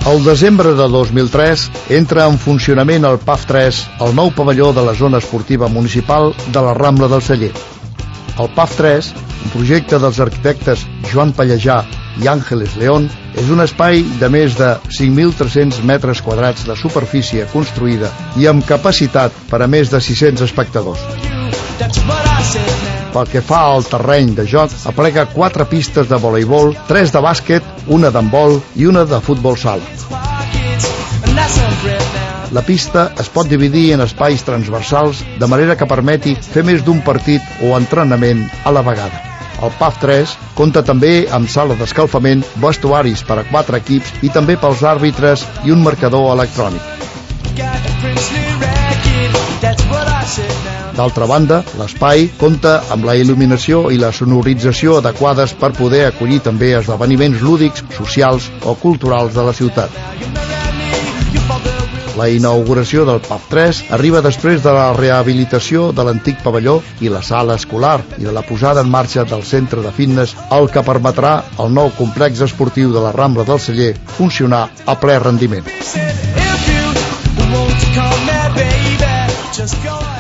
Al desembre de 2003 entra en funcionament el PAF 3, el nou pavelló de la zona esportiva municipal de la Rambla del Celler. El PAF 3, un projecte dels arquitectes Joan Pallejà i Àngeles León, és un espai de més de 5.300 metres quadrats de superfície construïda i amb capacitat per a més de 600 espectadors. Pel que fa al terreny de joc, aplega 4 pistes de voleibol, 3 de bàsquet, una d'handbol i una de futbol sala. La pista es pot dividir en espais transversals de manera que permeti fer més d'un partit o entrenament a la vegada. El PAF 3 compta també amb sala d'escalfament, vestuaris per a 4 equips i també pels àrbitres i un marcador electrònic. D'altra banda, l'espai compta amb la il·luminació i la sonorització adequades per poder acollir també esdeveniments lúdics, socials o culturals de la ciutat. La inauguració del PAF 3 arriba després de la rehabilitació de l'antic pavelló i la sala escolar i de la posada en marxa del centre de fitness, el que permetrà al nou complex esportiu de la Rambla del Celler funcionar a ple rendiment.